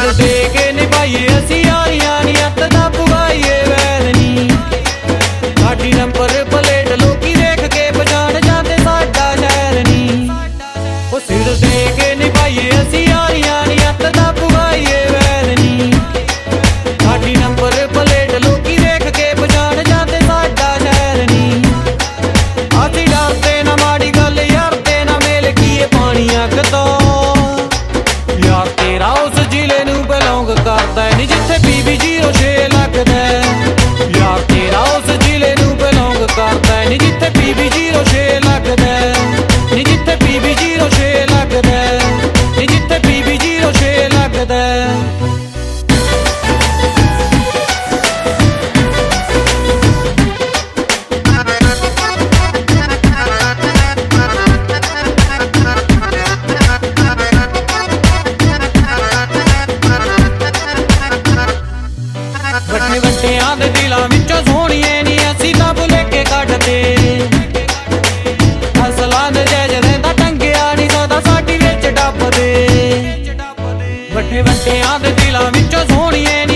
सिर दे के निभाइए असी यारियां नी अत दा पुगाइए वैर नी साडी नंबर प्लेट लोकी देख के पछाण जाते साडा शहर नी ओ सिर दे के निभाइए असी यारियां नी अत दा पुगाइए वैर नी साडी नंबर प्लेट लोकी देख के पछाण जाते साडा शहर नी असी डरते ना माड़ी गल यार ते ना मेल कीए पानी अग तो यार तेरा उस जिले नू बिलोंग करदा नी जिथे PB06 लगदा यार तेरा उस जिले नू बिलोंग करदा नी जिथे PB06 लगदा नी जिथे PB06 लगदा नी जिथे PB06 लगदा ਵੱਡੇ ਵੱਡਿਆਂ ਦੇ ਦਿਲਾਂ ਵਿੱਚੋਂ ਸੋਹਣੀਏ ਨੀ ਅਸੀਂ ਤਾਂ ਭੁਲੇਖੇ ਕੱਢਦੇ ਅਸਲਾਂ ਦੇ ਜੈਜਰੇ ਦਾ ਟੰਗਿਆ ਨੀ ਸਦਾ ਸਾਡੀ ਵਿੱਚ ਡੱਬਦੇ ਵੱਡੇ ਵੱਡਿਆਂ ਦੇ ਦਿਲਾਂ ਵਿੱਚੋਂ ਸੋਹਣੀਏ